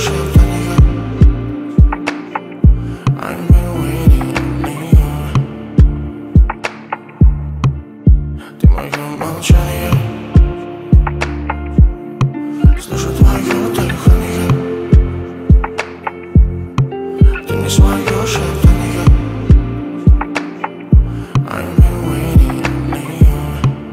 шептанье. I've been waiting on you. Ты мое молчание, слышу твое дыхание. Ты не свое шептанье. I've been waiting on you.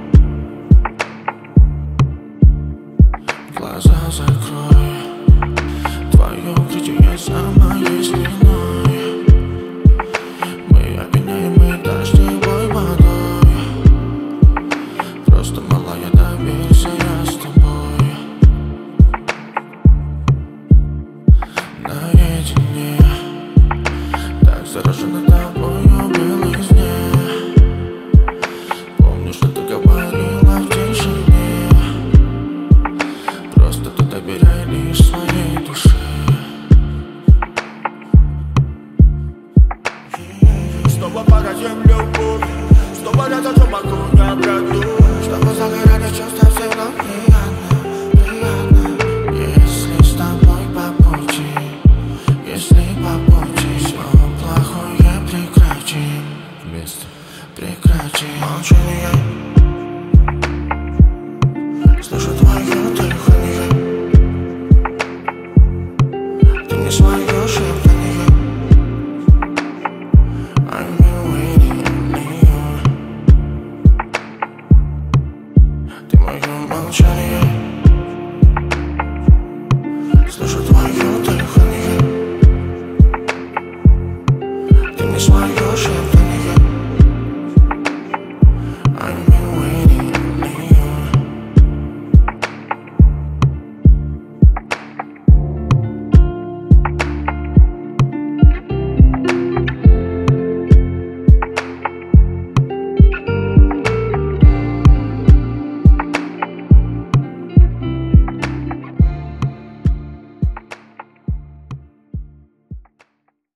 Глаза закрой, твое укрытие за моей спиной. Мы опьяняемы дождевой водой. Просто малая, доверься, я с тобой. Наедине, так заражена тобою белизне. Помню, что ты говорила в тишине. Просто ты доверяй лишь своей душе. Снова погасим любовь, снова рядом за огонь обратно. Чтобы загорали чувства, все нам приятно, приятно. Если с тобой по пути, если по пути, все плохое прекратим вместе, прекратим. Молчание, слышу твое дыхание. Ты не свое